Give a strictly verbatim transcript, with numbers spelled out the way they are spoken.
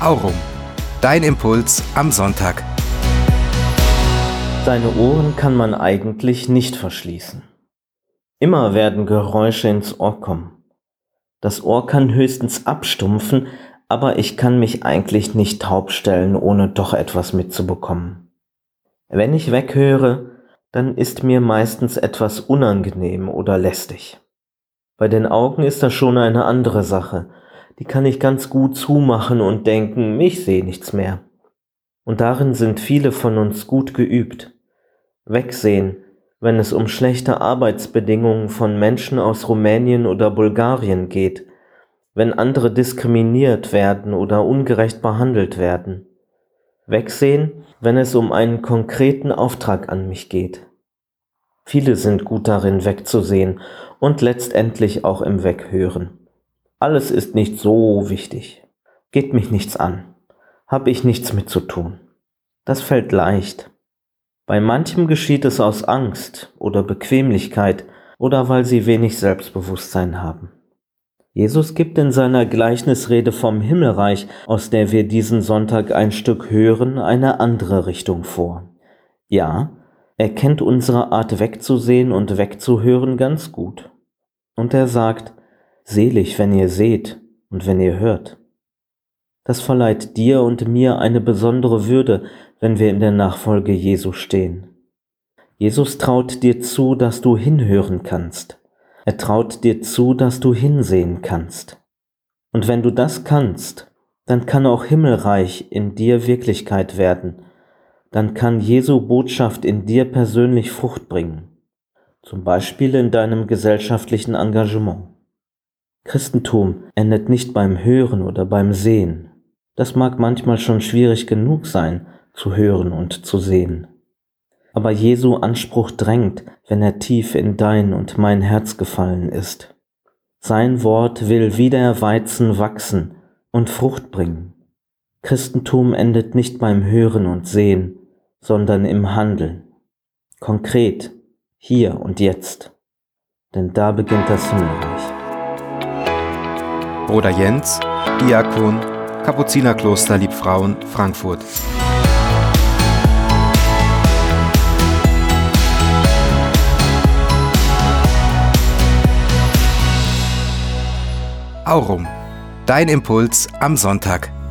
Aurum, dein Impuls am Sonntag. Seine Ohren kann man eigentlich nicht verschließen. Immer werden Geräusche ins Ohr kommen. Das Ohr kann höchstens abstumpfen, aber ich kann mich eigentlich nicht taub stellen, ohne doch etwas mitzubekommen. Wenn ich weghöre, dann ist mir meistens etwas unangenehm oder lästig. Bei den Augen ist das schon eine andere Sache. Die kann ich ganz gut zumachen und denken, ich sehe nichts mehr. Und darin sind viele von uns gut geübt. Wegsehen, wenn es um schlechte Arbeitsbedingungen von Menschen aus Rumänien oder Bulgarien geht, wenn andere diskriminiert werden oder ungerecht behandelt werden. Wegsehen, wenn es um einen konkreten Auftrag an mich geht. Viele sind gut darin, wegzusehen und letztendlich auch im Weghören. Alles ist nicht so wichtig. Geht mich nichts an. Hab ich nichts mit zu tun. Das fällt leicht. Bei manchem geschieht es aus Angst oder Bequemlichkeit oder weil sie wenig Selbstbewusstsein haben. Jesus gibt in seiner Gleichnisrede vom Himmelreich, aus der wir diesen Sonntag ein Stück hören, eine andere Richtung vor. Ja, er kennt unsere Art wegzusehen und wegzuhören ganz gut. Und er sagt, selig, wenn ihr seht und wenn ihr hört. Das verleiht dir und mir eine besondere Würde, wenn wir in der Nachfolge Jesu stehen. Jesus traut dir zu, dass du hinhören kannst. Er traut dir zu, dass du hinsehen kannst. Und wenn du das kannst, dann kann auch Himmelreich in dir Wirklichkeit werden. Dann kann Jesu Botschaft in dir persönlich Frucht bringen. Zum Beispiel in deinem gesellschaftlichen Engagement. Christentum endet nicht beim Hören oder beim Sehen. Das mag manchmal schon schwierig genug sein, zu hören und zu sehen. Aber Jesu Anspruch drängt, wenn er tief in dein und mein Herz gefallen ist. Sein Wort will wie der Weizen wachsen und Frucht bringen. Christentum endet nicht beim Hören und Sehen, sondern im Handeln. Konkret, hier und jetzt. Denn da beginnt das Himmelreich. Bruder Jens, Diakon, Kapuzinerkloster Liebfrauen, Frankfurt. Aurum, dein Impuls am Sonntag.